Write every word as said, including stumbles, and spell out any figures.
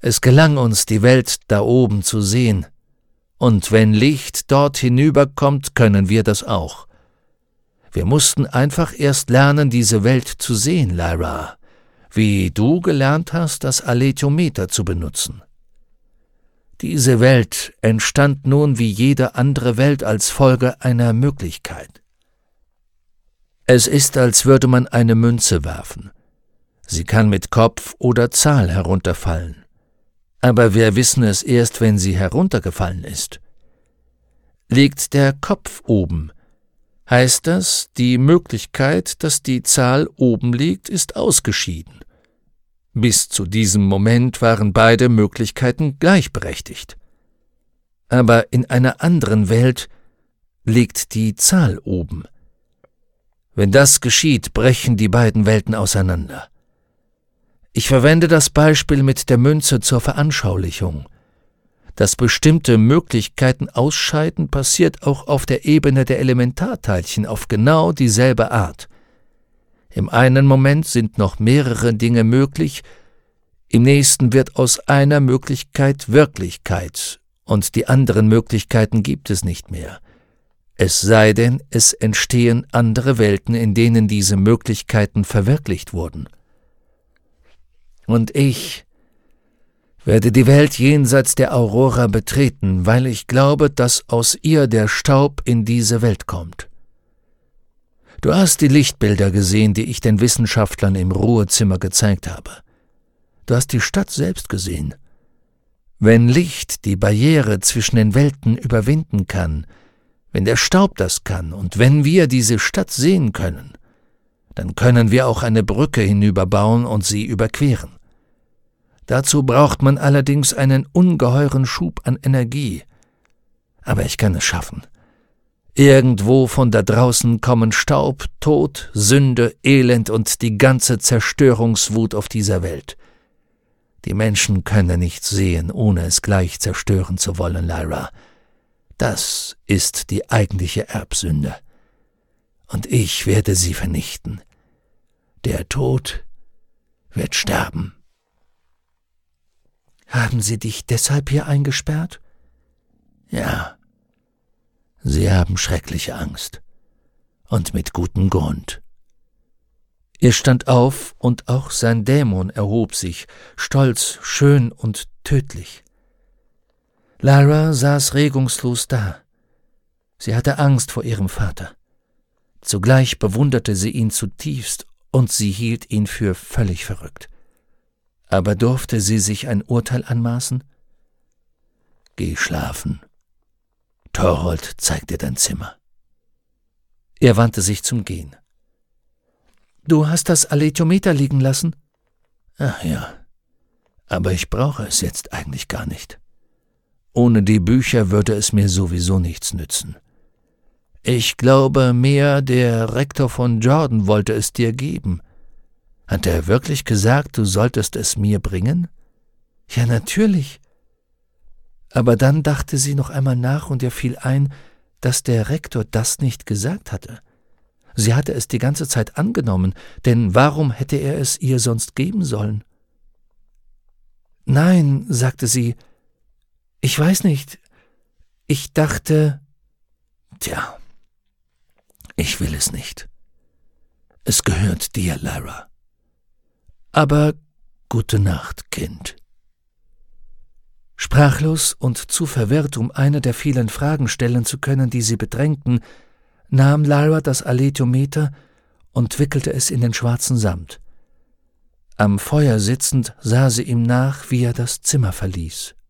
Es gelang uns, die Welt da oben zu sehen, und wenn Licht dort hinüberkommt, können wir das auch. Wir mussten einfach erst lernen, diese Welt zu sehen, Lyra, wie du gelernt hast, das Aletiometer zu benutzen. Diese Welt entstand nun wie jede andere Welt als Folge einer Möglichkeit. Es ist, als würde man eine Münze werfen. Sie kann mit Kopf oder Zahl herunterfallen. Aber wir wissen es erst, wenn sie heruntergefallen ist. Liegt der Kopf oben, heißt das, die Möglichkeit, dass die Zahl oben liegt, ist ausgeschieden. Bis zu diesem Moment waren beide Möglichkeiten gleichberechtigt. Aber in einer anderen Welt liegt die Zahl oben. Wenn das geschieht, brechen die beiden Welten auseinander. Ich verwende das Beispiel mit der Münze zur Veranschaulichung. Dass bestimmte Möglichkeiten ausscheiden, passiert auch auf der Ebene der Elementarteilchen auf genau dieselbe Art. Im einen Moment sind noch mehrere Dinge möglich, im nächsten wird aus einer Möglichkeit Wirklichkeit, und die anderen Möglichkeiten gibt es nicht mehr. Es sei denn, es entstehen andere Welten, in denen diese Möglichkeiten verwirklicht wurden. Und ich werde die Welt jenseits der Aurora betreten, weil ich glaube, dass aus ihr der Staub in diese Welt kommt. Du hast die Lichtbilder gesehen, die ich den Wissenschaftlern im Ruhezimmer gezeigt habe. Du hast die Stadt selbst gesehen. Wenn Licht die Barriere zwischen den Welten überwinden kann, wenn der Staub das kann und wenn wir diese Stadt sehen können, dann können wir auch eine Brücke hinüberbauen und sie überqueren. Dazu braucht man allerdings einen ungeheuren Schub an Energie. Aber ich kann es schaffen. Irgendwo von da draußen kommen Staub, Tod, Sünde, Elend und die ganze Zerstörungswut auf dieser Welt. Die Menschen können nichts sehen, ohne es gleich zerstören zu wollen, Lyra. Das ist die eigentliche Erbsünde. Und ich werde sie vernichten. Der Tod wird sterben. Haben Sie dich deshalb hier eingesperrt? Ja. Sie haben schreckliche Angst. Und mit gutem Grund. Er stand auf, und auch sein Dämon erhob sich, stolz, schön und tödlich. Lyra saß regungslos da. Sie hatte Angst vor ihrem Vater. Zugleich bewunderte sie ihn zutiefst, und sie hielt ihn für völlig verrückt. Aber durfte sie sich ein Urteil anmaßen? Geh schlafen. Thorold zeigt dir dein Zimmer. Er wandte sich zum Gehen. Du hast das Aletiometer liegen lassen? Ach ja, aber ich brauche es jetzt eigentlich gar nicht. Ohne die Bücher würde es mir sowieso nichts nützen. Ich glaube mehr, der Rektor von Jordan wollte es dir geben. Hat er wirklich gesagt, du solltest es mir bringen? Ja, natürlich. Aber dann dachte sie noch einmal nach, und ihr fiel ein, dass der Rektor das nicht gesagt hatte. Sie hatte es die ganze Zeit angenommen, denn warum hätte er es ihr sonst geben sollen? Nein, sagte sie, ich weiß nicht. Ich dachte... Tja, ich will es nicht. Es gehört dir, Lyra. Aber gute Nacht, Kind. Sprachlos und zu verwirrt, um eine der vielen Fragen stellen zu können, die sie bedrängten, nahm Lyra das Aletiometer und wickelte es in den schwarzen Samt. Am Feuer sitzend sah sie ihm nach, wie er das Zimmer verließ.